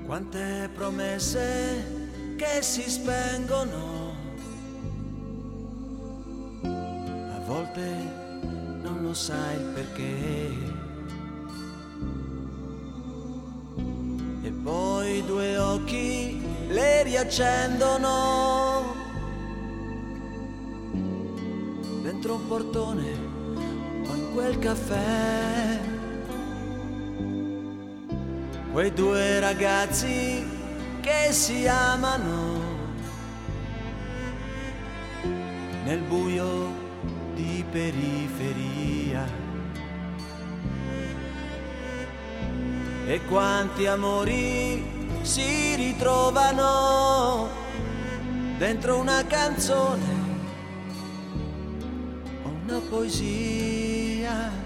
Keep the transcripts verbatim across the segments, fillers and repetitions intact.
Quante promesse che si spengono, a volte non lo sai il perché. E poi due occhi le riaccendono dentro un portone o in quel caffè. Quei due ragazzi che si amano nel buio di periferia. E quanti amori si ritrovano dentro una canzone o una poesia.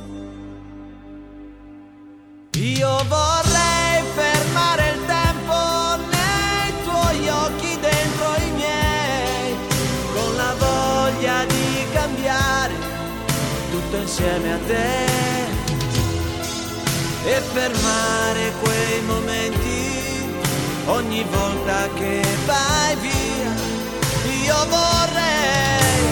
Io vorrei fermare il tempo nei tuoi occhi dentro i miei, con la voglia di cambiare tutto insieme a te, e fermare quei momenti ogni volta che vai via. Io vorrei,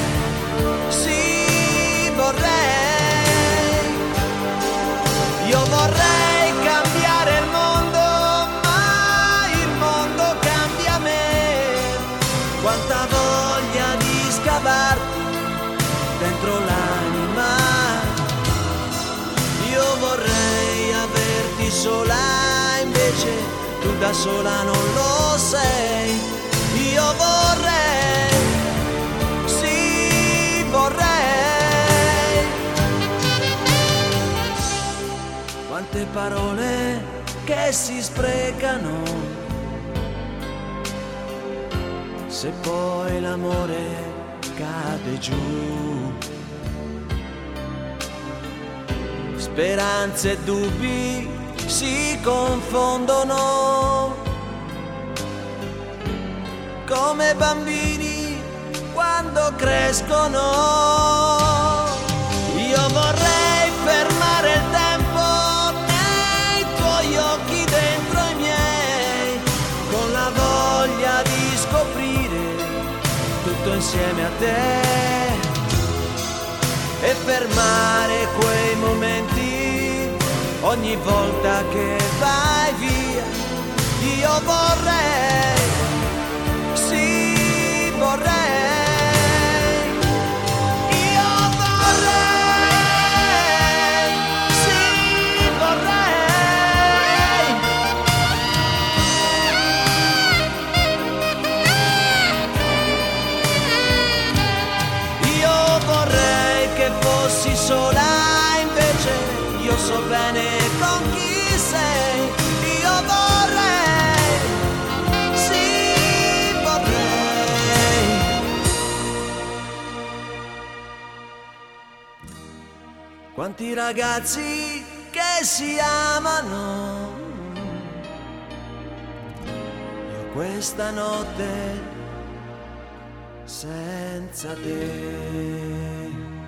sì vorrei, io vorrei cambiare il mondo, ma il mondo cambia me. Quanta voglia di scavarti dentro l'anima. Io vorrei averti sola, invece tu da sola non lo sei. Io vorrei, sì vorrei. Quante parole che si sprecano, se poi l'amore cade giù. Speranze e dubbi si confondono come bambini quando crescono. Io vorrei fermare il tempo nei tuoi occhi dentro i miei, con la voglia di scoprire tutto insieme a te, e fermare quei momenti ogni volta che vai via. Io vorrei, sì vorrei, io vorrei, sì vorrei. Io vorrei che fossi sola, invece io so bene con chi sei. Io vorrei, sì vorrei. Quanti ragazzi che si amano, io questa notte senza te.